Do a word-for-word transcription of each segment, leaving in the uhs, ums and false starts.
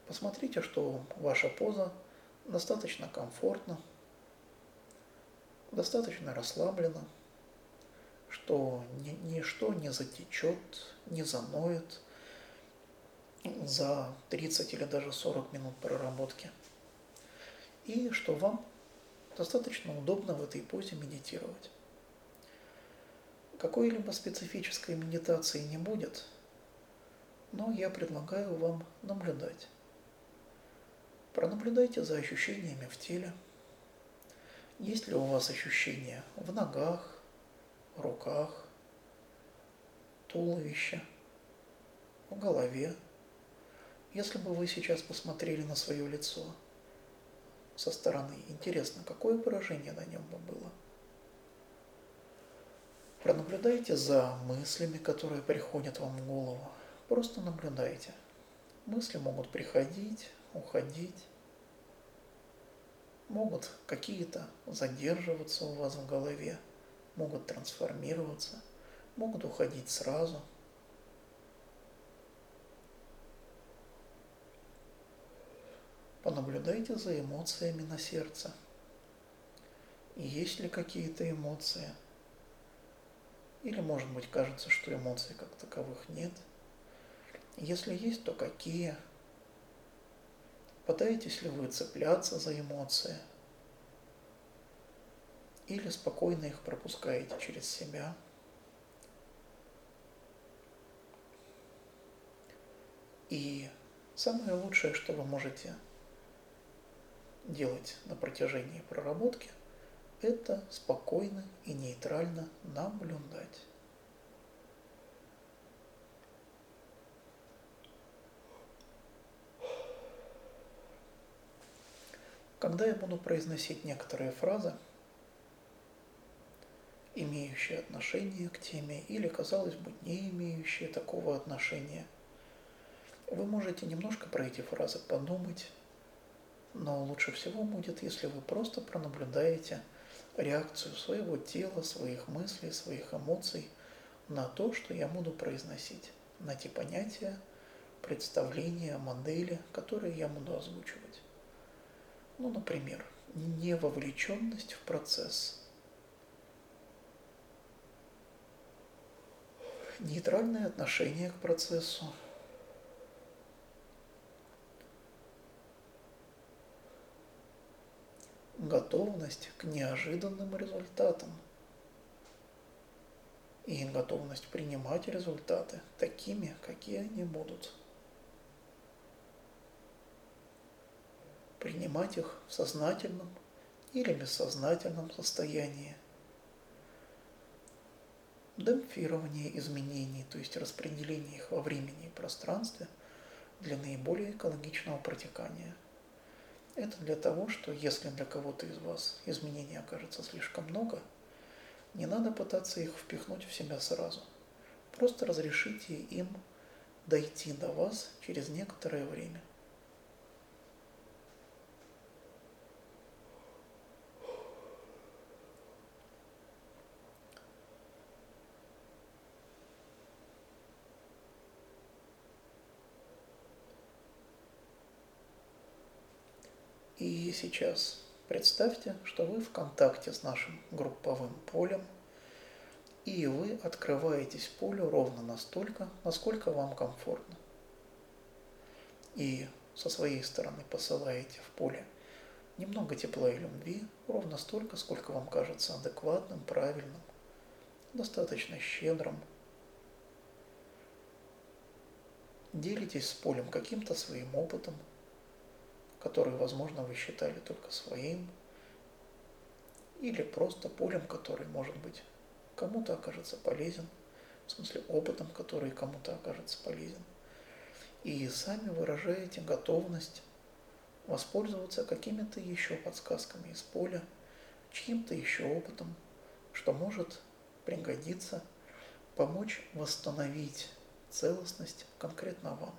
Посмотрите, что ваша поза достаточно комфортна, достаточно расслаблена, что ничто не затечет, не заноет за тридцать или даже сорок минут проработки. И что вам достаточно удобно в этой позе медитировать. Какой-либо специфической медитации не будет, но я предлагаю вам наблюдать. Пронаблюдайте за ощущениями в теле. Есть ли у вас ощущения в ногах, руках, туловище, в голове? Если бы вы сейчас посмотрели на свое лицо со стороны, интересно, какое выражение на нем бы было? Пронаблюдайте за мыслями, которые приходят вам в голову. Просто наблюдайте. Мысли могут приходить, уходить. Могут какие-то задерживаться у вас в голове, могут трансформироваться, могут уходить сразу. Понаблюдайте за эмоциями на сердце. Есть ли какие-то эмоции? Или, может быть, кажется, что эмоций как таковых нет? Если есть, то какие? Пытаетесь ли вы цепляться за эмоции? Или спокойно их пропускаете через себя? И самое лучшее, что вы можете делать на протяжении проработки, это спокойно и нейтрально наблюдать. Когда я буду произносить некоторые фразы, имеющие отношение к теме или, казалось бы, не имеющие такого отношения, вы можете немножко про эти фразы подумать, но лучше всего будет, если вы просто пронаблюдаете реакцию своего тела, своих мыслей, своих эмоций на то, что я буду произносить, на те понятия, представления, модели, которые я буду озвучивать. Ну, например, невовлеченность в процесс, нейтральное отношение к процессу, готовность к неожиданным результатам и готовность принимать результаты такими, какие они будут. Принимать их в сознательном или бессознательном состоянии. Демпфирование изменений, то есть распределение их во времени и пространстве для наиболее экологичного протекания. Это для того, что если для кого-то из вас изменений окажется слишком много, не надо пытаться их впихнуть в себя сразу. Просто разрешите им дойти до вас через некоторое время. И сейчас представьте, что вы в контакте с нашим групповым полем, и вы открываетесь полю ровно настолько, насколько вам комфортно. И со своей стороны посылаете в поле немного тепла и любви, ровно столько, сколько вам кажется адекватным, правильным, достаточно щедрым. Делитесь с полем каким-то своим опытом, который, возможно, вы считали только своим, или просто полем, который, может быть, кому-то окажется полезен, в смысле опытом, который кому-то окажется полезен. И сами выражаете готовность воспользоваться какими-то еще подсказками из поля, чьим-то еще опытом, что может пригодиться, помочь восстановить целостность конкретно вам.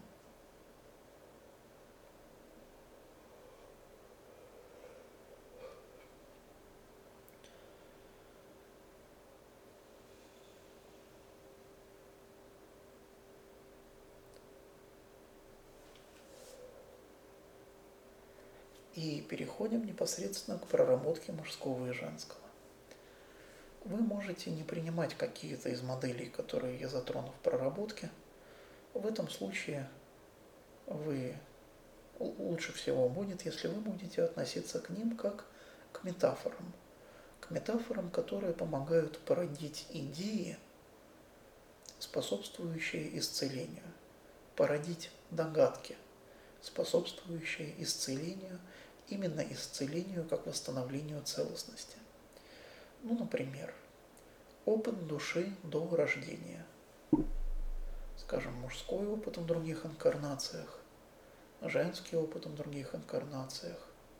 И переходим непосредственно к проработке мужского и женского. Вы можете не принимать какие-то из моделей, которые я затрону в проработке. В этом случае вы лучше всего будет, если вы будете относиться к ним как к метафорам. К метафорам, которые помогают породить идеи, способствующие исцелению, породить догадки, способствующие исцелению, именно исцелению как восстановлению целостности. Ну, например, опыт души до рождения, скажем, мужской опыт в других инкарнациях, женский опыт в других инкарнациях.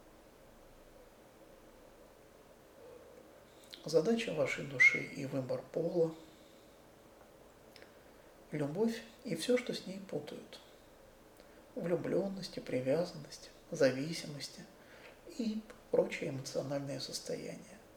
Задача вашей души и выбор пола, любовь и все, что с ней путают, влюбленность и привязанность, зависимости и прочие эмоциональные состояния.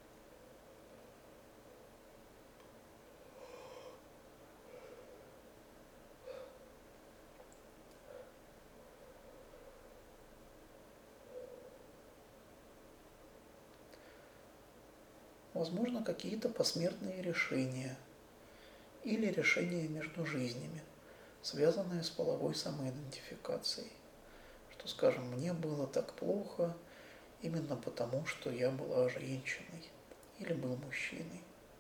Возможно, какие-то посмертные решения или решения между жизнями, связанные с половой самоидентификацией. Что, скажем, мне было так плохо именно потому, что я была женщиной или был мужчиной.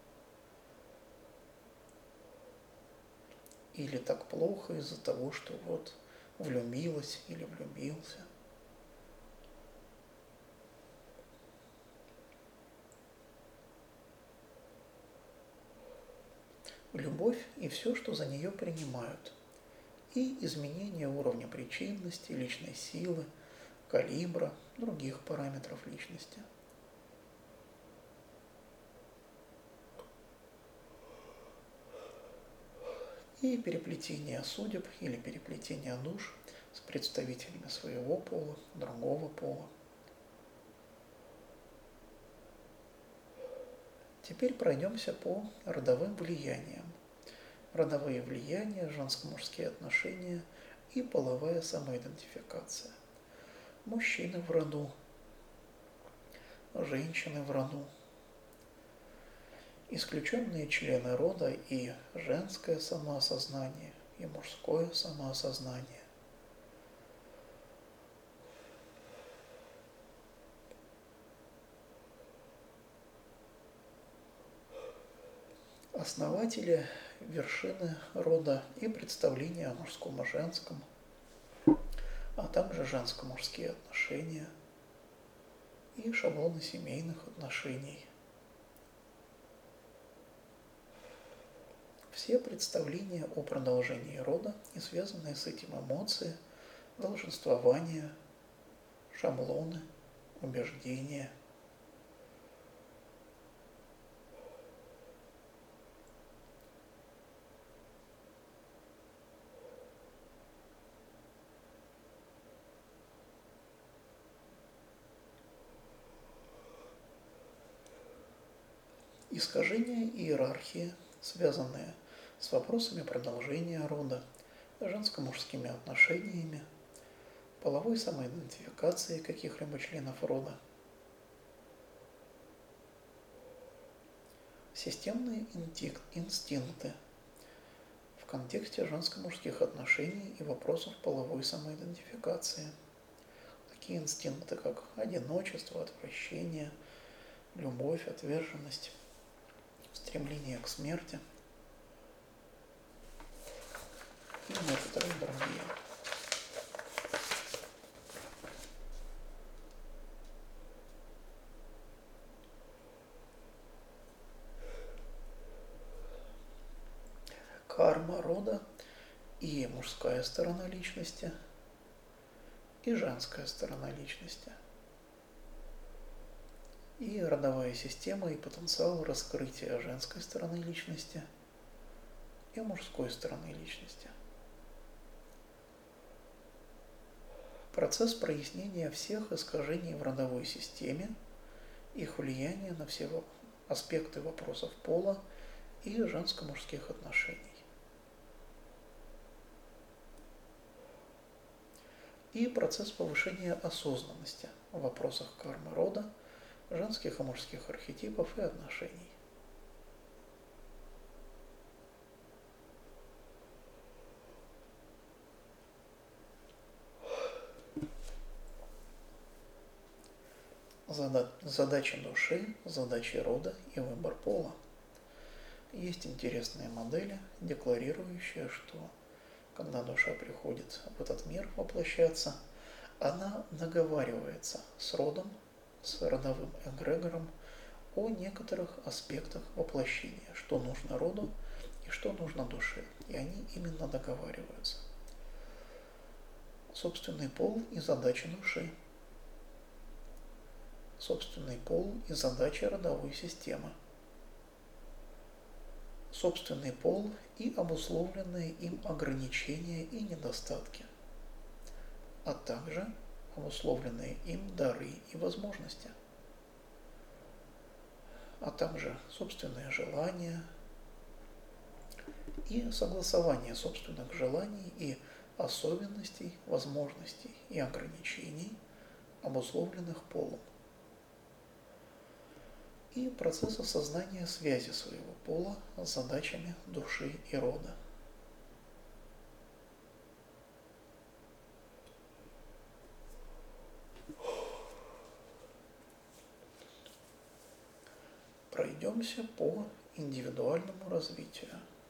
Или так плохо из-за того, что вот влюбилась или влюбился. Любовь и все, что за нее принимают. И изменение уровня причинности, личной силы, калибра, других параметров личности. И переплетение судеб или переплетение душ с представителями своего пола, другого пола. Теперь пройдемся по родовым влияниям. Родовые влияния, женско-мужские отношения и половая самоидентификация. Мужчины в роду, женщины в роду, исключенные члены рода и женское самоосознание, и мужское самоосознание. Основатели, вершины рода и представления о мужском и женском, а также женско-мужские отношения и шаблоны семейных отношений. Все представления о продолжении рода и связанные с этим эмоции, долженствования, шаблоны, убеждения. Искажения иерархии, связанные с вопросами продолжения рода, женско-мужскими отношениями, половой самоидентификацией каких-либо членов рода, системные инстинкты в контексте женско-мужских отношений и вопросов половой самоидентификации. Такие инстинкты, как одиночество, отвращение, любовь, отверженность, стремление к смерти и некоторые другие. Карма рода и мужская сторона личности, и женская сторона личности. И родовая система и потенциал раскрытия женской стороны личности и мужской стороны личности. Процесс прояснения всех искажений в родовой системе, их влияние на все аспекты вопросов пола и женско-мужских отношений. и процесс повышения осознанности в вопросах кармы рода, женских и мужских архетипов и отношений. Задачи души, задачи рода и выбор пола. Есть интересные модели, декларирующие, что когда душа приходит в этот мир воплощаться, она договаривается с родом, с родовым эгрегором о некоторых аспектах воплощения, что нужно роду и что нужно душе. И они именно договариваются. Собственный пол и задачи души. Собственный пол и задачи родовой системы. Собственный пол и обусловленные им ограничения и недостатки, а также обусловленные им дары и возможности, а также собственные желания и согласование собственных желаний и особенностей, возможностей и ограничений, обусловленных полом, и процесс осознания связи своего пола с задачами души и рода. Пройдемся по индивидуальному развитию.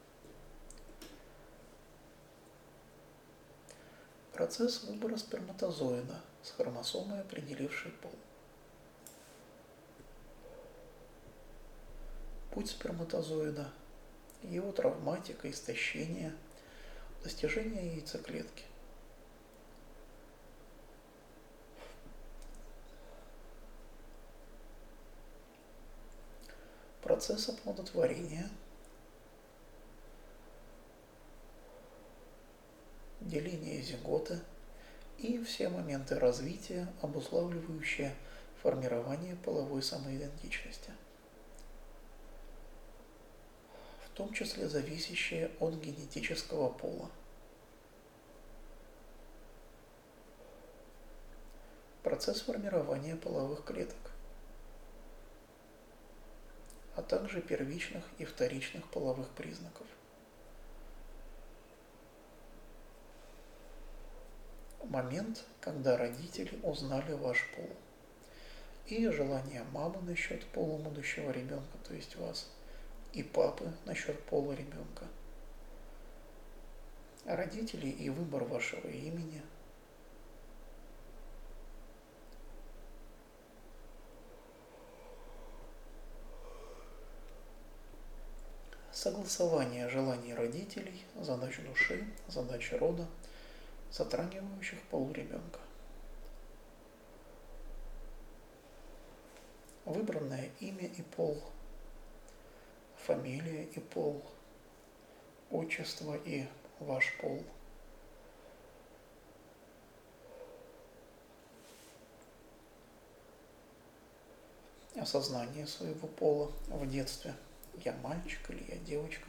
Процесс выбора сперматозоида с хромосомой, определившей пол. Путь сперматозоида, его травматика, истощение, достижение яйцеклетки. Процесс оплодотворения, деление зиготы и все моменты развития, обуславливающие формирование половой самоидентичности, в том числе зависящие от генетического пола. Процесс формирования половых клеток, а также первичных и вторичных половых признаков. Момент, когда родители узнали ваш пол, и желание мамы насчет пола будущего ребенка, то есть вас, и папы насчет пола ребенка, родителей и выбор вашего имени, согласование желаний родителей, задач души, задач рода, затрагивающих пол ребенка. Выбранное имя и пол, фамилия и пол, отчество и ваш пол. Осознание своего пола в детстве. Я мальчик или я девочка.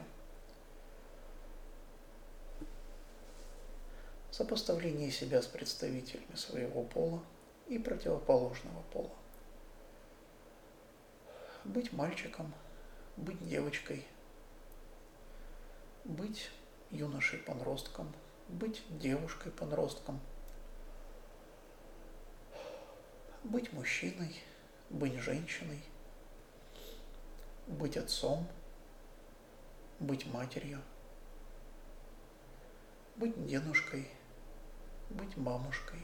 Сопоставление себя с представителями своего пола и противоположного пола. Быть мальчиком, быть девочкой, быть юношей-подростком, быть девушкой-подростком, быть мужчиной, быть женщиной, быть отцом, быть матерью, быть дедушкой, быть мамушкой.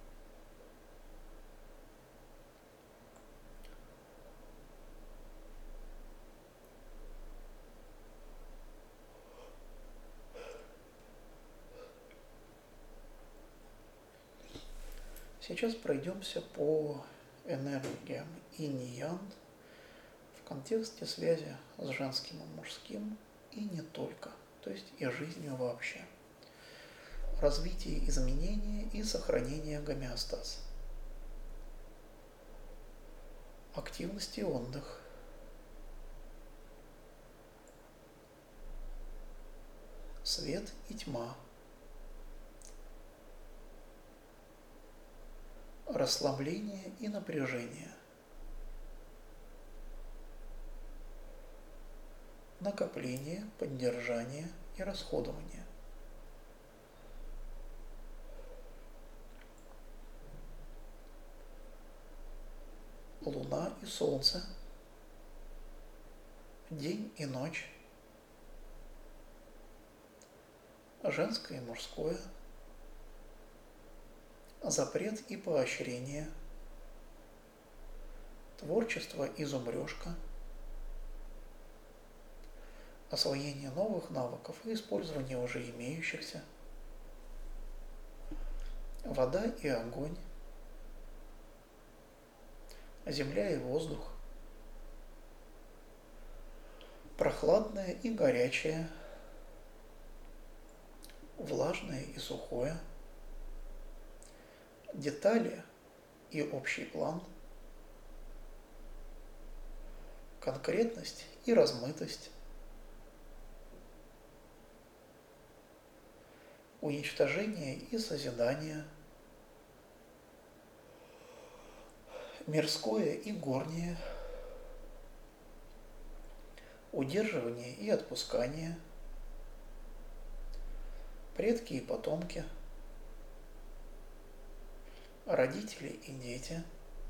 Сейчас пройдемся по энергиям инь-ян в контексте связи с женским и мужским, и не только, то есть и жизнью вообще. Развитие изменения и сохранение гомеостаза. Активность и отдых. Свет и тьма. расслабление и напряжение, накопление, поддержание и расходование. Луна и Солнце, день и ночь, женское и мужское, запрет и поощрение, творчество и зубрежка, освоение новых навыков и использование уже имеющихся, вода и огонь, земля и воздух, прохладное и горячее, влажное и сухое, детали и общий план, конкретность и размытость, уничтожение и созидание, мирское и горнее, удерживание и отпускание, предки и потомки, родители и дети,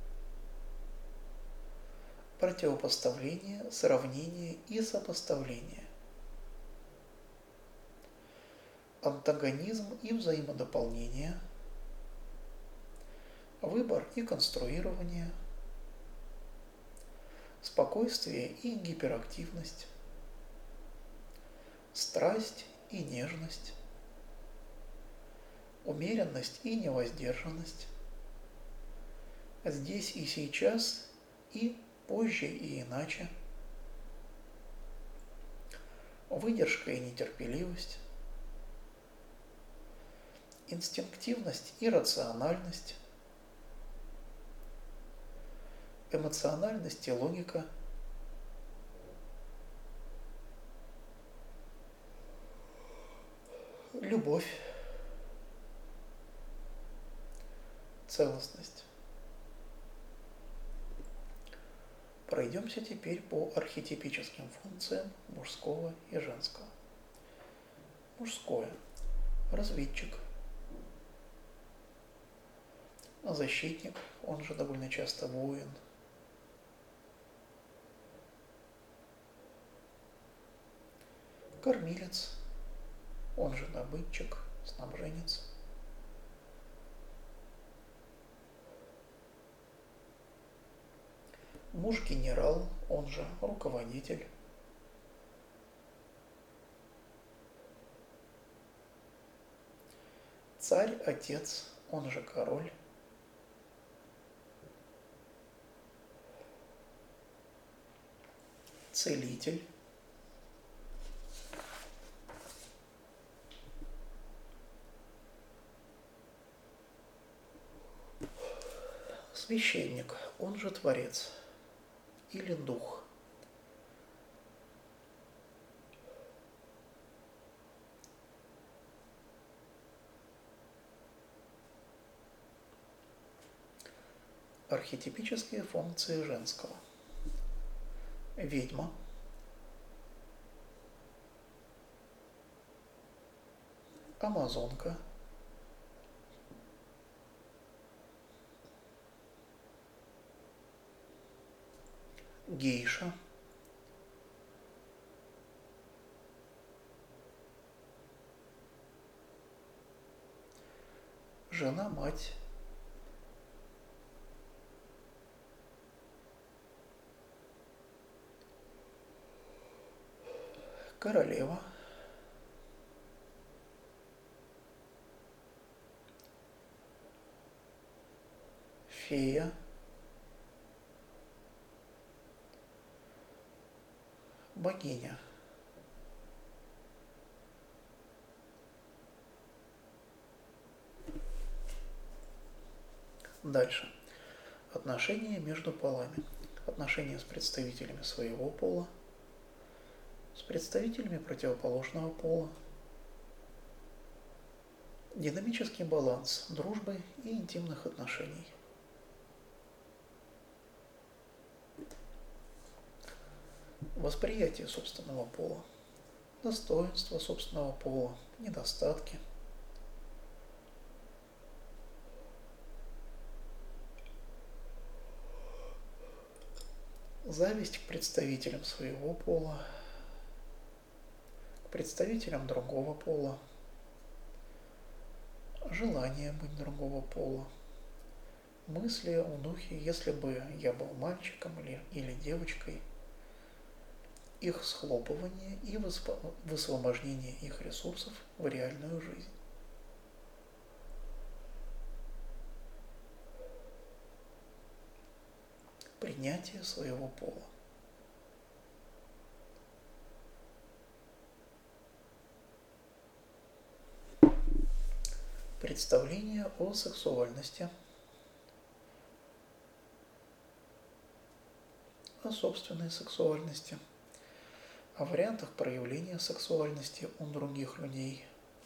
противопоставление, сравнение и сопоставление, антагонизм и взаимодополнение, выбор и конструирование, спокойствие и гиперактивность, страсть и нежность, умеренность и невоздержанность, здесь и сейчас и позже и иначе, выдержка и нетерпеливость, инстинктивность и рациональность, эмоциональность и логика, любовь, целостность. Пройдемся теперь по архетипическим функциям мужского и женского. Мужское. Разведчик. Защитник, он же довольно часто воин. Кормилец, он же добытчик, снабженец. Муж-генерал, он же руководитель. Царь-отец, он же король. Целитель. Священник, он же творец или дух. Архетипические функции женского. Ведьма. Амазонка. Гейша. Жена-мать. Королева. Фея. Богиня. Дальше. Отношения между полами. Отношения с представителями своего пола, с представителями противоположного пола. Динамический баланс дружбы и интимных отношений. восприятие собственного пола, достоинства собственного пола, недостатки. Зависть к представителям своего пола, к представителям другого пола, желание быть другого пола, мысли в духе, если бы я был мальчиком или, или девочкой, их схлопывание и высвобождение их ресурсов в реальную жизнь. Принятие своего пола. Представление о сексуальности, о собственной сексуальности, о вариантах проявления сексуальности у других людей,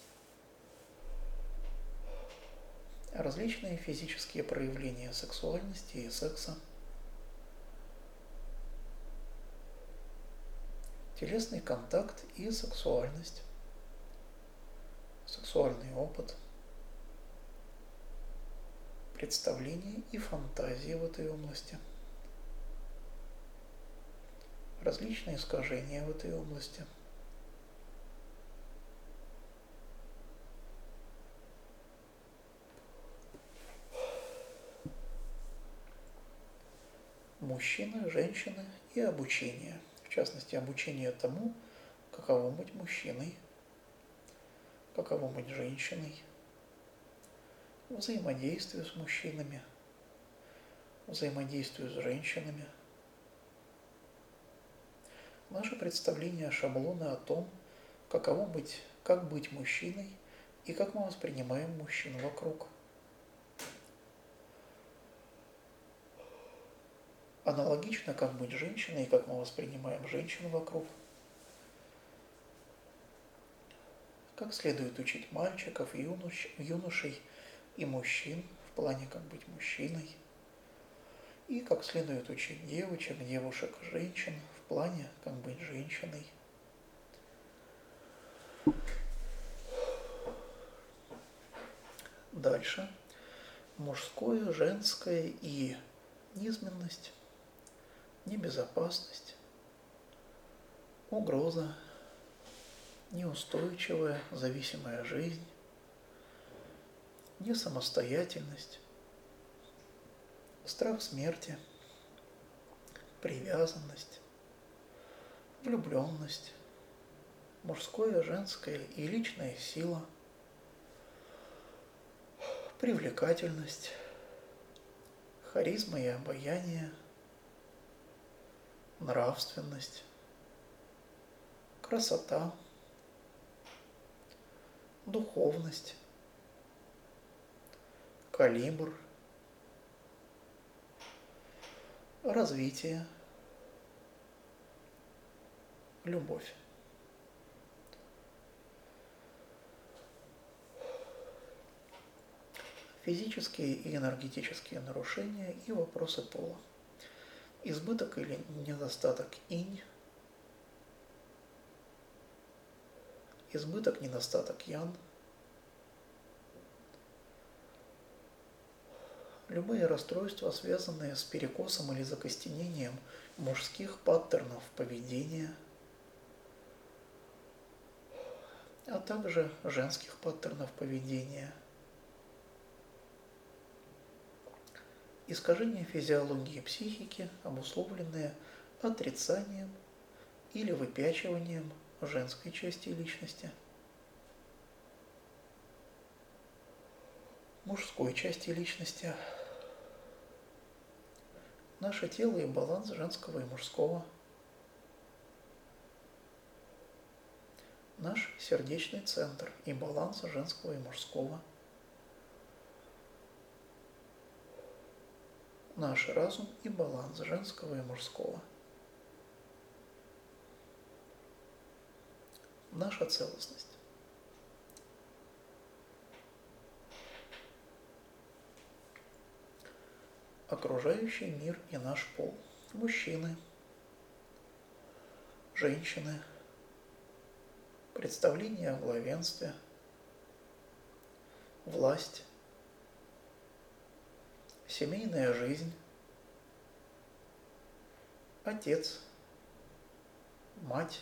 различные физические проявления сексуальности и секса, телесный контакт и сексуальность, сексуальный опыт, представления и фантазии в этой области, различные искажения в этой области, мужчины, женщины и обучение, в частности обучение тому, каково быть мужчиной, каково быть женщиной, взаимодействию с мужчинами, взаимодействию с женщинами. Наше представление, шаблоны о том, каково быть, как быть мужчиной и как мы воспринимаем мужчин вокруг. Аналогично, как быть женщиной и как мы воспринимаем женщин вокруг. Как следует учить мальчиков, юнош, юношей и мужчин в плане, как быть мужчиной. И как следует учить девочек, девушек, женщин в плане, как быть женщиной. Дальше. Мужское, женское и низменность, небезопасность, угроза, неустойчивая, зависимая жизнь, несамостоятельность, страх смерти, привязанность, влюбленность, мужское, женское и личная сила, привлекательность, харизма и обаяние, нравственность, красота, духовность, калибр, развитие, любовь. Физические и энергетические нарушения и вопросы пола. Избыток или недостаток инь, избыток, недостаток ян, любые расстройства, связанные с перекосом или закостенением мужских паттернов поведения, а также женских паттернов поведения, искажения физиологии психики, обусловленные отрицанием или выпячиванием женской части личности, мужской части личности, наше тело и баланс женского и мужского, наш сердечный центр и баланс женского и мужского, наш разум и баланс женского и мужского, наша целостность. Окружающий мир и наш пол. Мужчины. женщины, представление о главенстве, власть, семейная жизнь, отец, мать,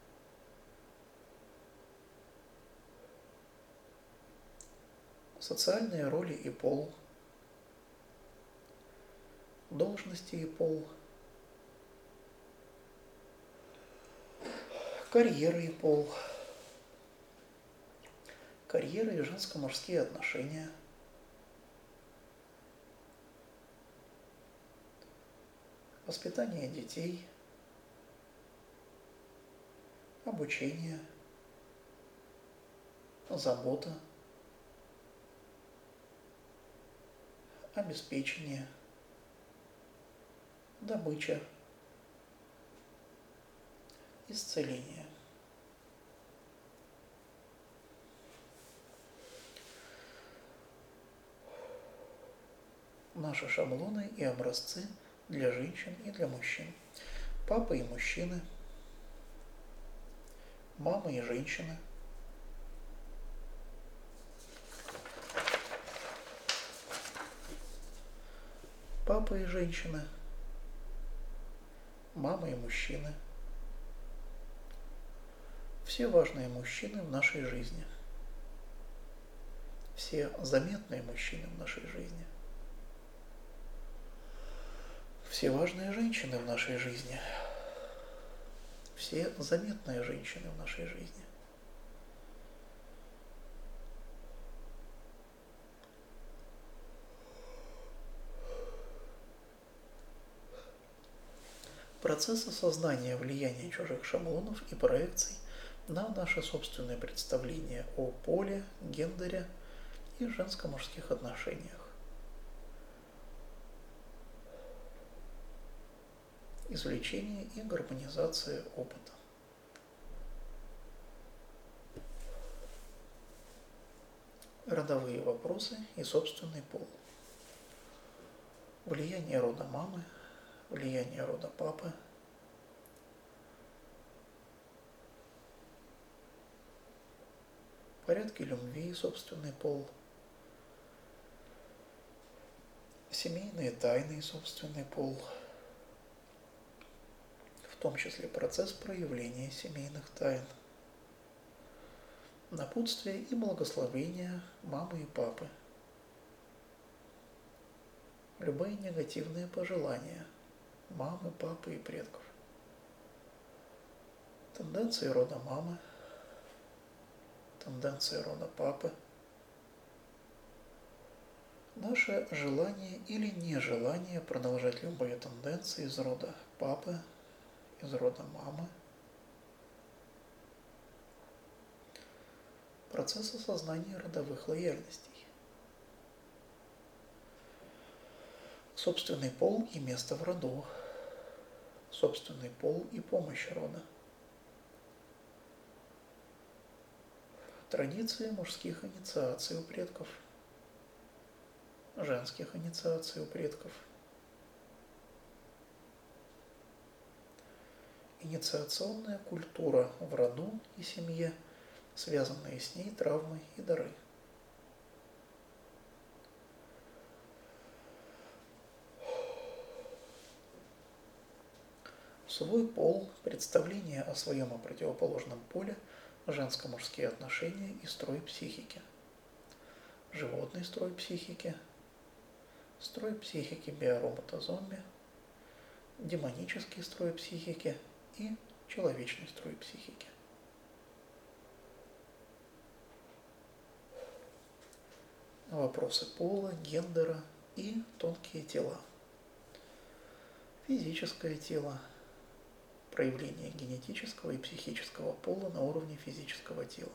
социальные роли и пол, должности и пол, карьера и пол, карьера и женско-мужские отношения, воспитание детей, обучение, забота, обеспечение, добыча, исцеление. Наши шаблоны и образцы для женщин и для мужчин. Папы и мужчины, мамы и женщины, папы и женщины, мамы и мужчины. Все важные мужчины в нашей жизни. Все заметные мужчины в нашей жизни. Все важные женщины в нашей жизни. Все заметные женщины в нашей жизни. Процесс осознания влияния чужих шаблонов и проекций на наше собственное представление о поле, гендере и женско-мужских отношениях. Извлечение и гармонизация опыта. Родовые вопросы и собственный пол. Влияние рода мамы, влияние рода папы, порядки любви и собственный пол, семейные тайны и собственный пол, в том числе процесс проявления семейных тайн, напутствие и благословение мамы и папы, любые негативные пожелания мамы, папы и предков, тенденции рода мамы, тенденции рода папы, наше желание или нежелание продолжать любые тенденции из рода папы, из рода мамы, процесс осознания родовых лояльностей, собственный пол и место в роду, собственный пол и помощь рода, традиции мужских инициаций у предков, женских инициаций у предков, инициационная культура в роду и семье, связанные с ней травмы и дары. Свой пол, представление о своем и противоположном поле, женско-мужские отношения и строй психики, животный строй психики, строй психики биоробота-зомби, демонический строй психики и человечный строй психики. Вопросы пола, гендера и тонкие тела. Физическое тело. Проявление генетического и психического пола на уровне физического тела.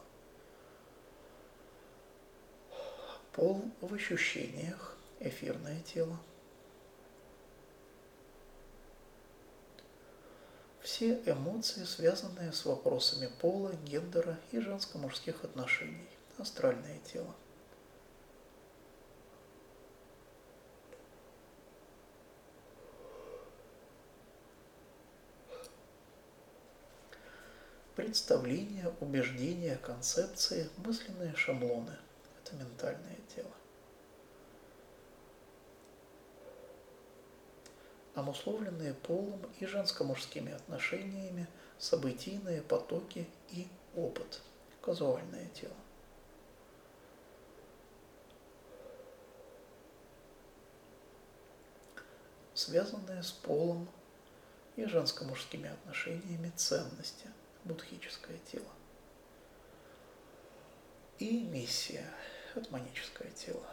Пол в ощущениях, эфирное тело. Все эмоции, связанные с вопросами пола, гендера и женско-мужских отношений, астральное тело. Представления, убеждения, концепции, мысленные шаблоны – это ментальное тело. Обусловленные полом и женско-мужскими отношениями, событийные потоки и опыт – казуальное тело. Связанные с полом и женско-мужскими отношениями ценности – будхическое тело. И миссия – атманическое тело.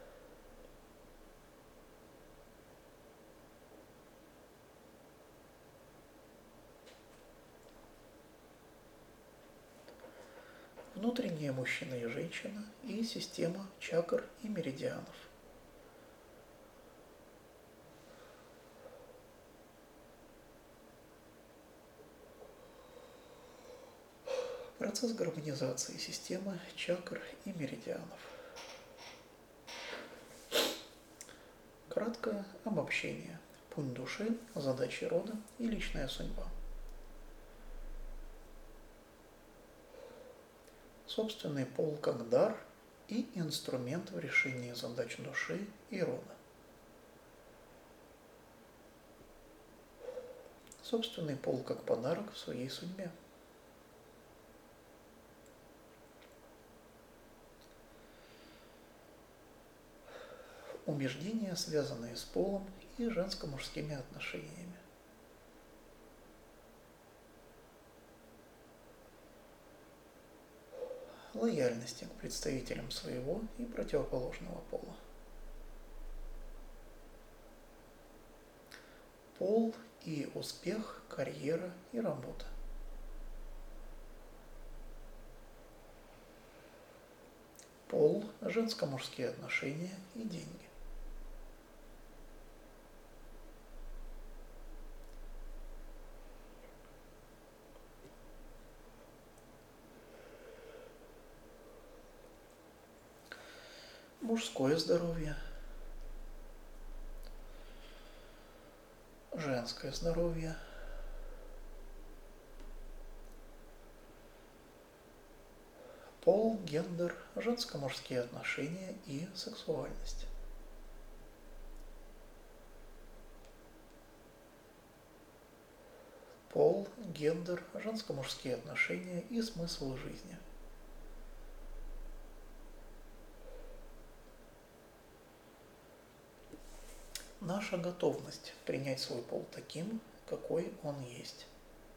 Внутренние мужчина и женщина и система чакр и меридианов. Процесс гармонизации системы чакр и меридианов. Краткое обобщение. Путь души, задачи рода и личная судьба. Собственный пол как дар и инструмент в решении задач души и рода. Собственный пол как подарок в своей судьбе. Убеждения, связанные с полом и женско-мужскими отношениями. Лояльности к представителям своего и противоположного пола. Пол и успех, карьера и работа. Пол, женско-мужские отношения и деньги. Мужское здоровье, женское здоровье, пол, гендер, женско-мужские отношения и сексуальность. Пол, гендер, женско-мужские отношения и смысл жизни. Наша готовность принять свой пол таким, какой он есть.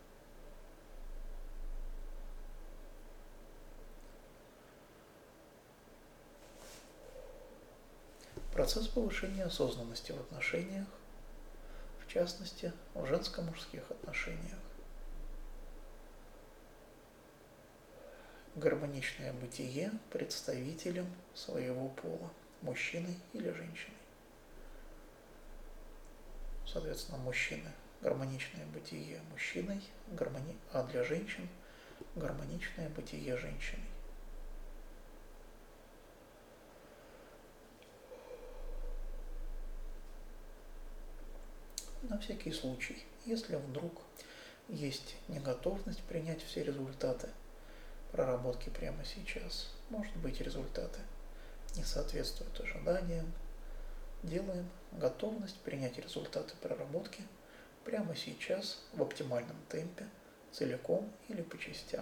Процесс повышения осознанности в отношениях, в частности, в женско-мужских отношениях. Гармоничное бытие представителем своего пола, мужчиной или женщиной. Соответственно, мужчины – гармоничное бытие мужчиной, гармони... а для женщин – гармоничное бытие женщиной. На всякий случай, если вдруг есть неготовность принять все результаты проработки прямо сейчас, может быть, результаты не соответствуют ожиданиям, делаем готовность принять результаты проработки прямо сейчас в оптимальном темпе, целиком или по частям.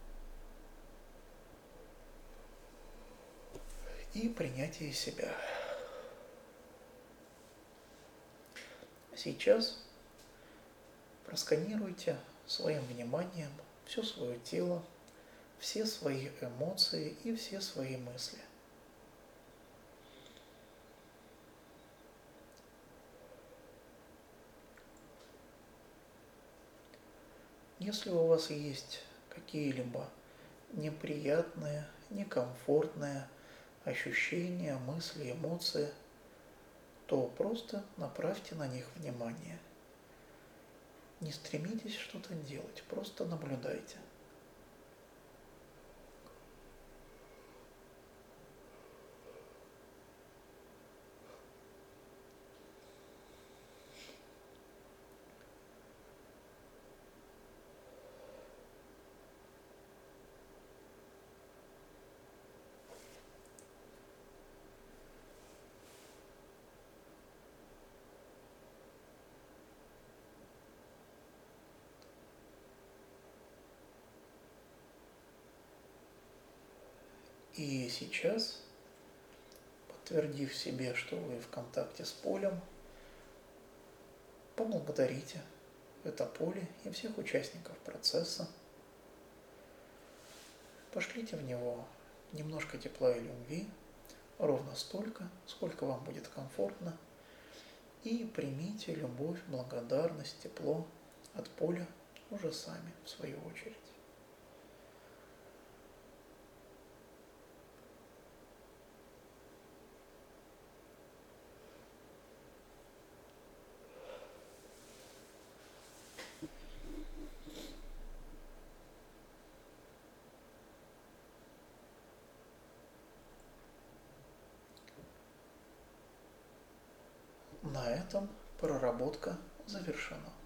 И принятие себя. Сейчас просканируйте своим вниманием все свое тело, все свои эмоции и все свои мысли. Если у вас есть какие-либо неприятные, некомфортные ощущения, мысли, эмоции, то просто направьте на них внимание. Не стремитесь что-то делать, просто наблюдайте. И сейчас, подтвердив себе, что вы в контакте с полем, поблагодарите это поле и всех участников процесса. Пошлите в него немножко тепла и любви, ровно столько, сколько вам будет комфортно, и примите любовь, благодарность, тепло от поля уже сами, в свою очередь. На этом проработка завершена.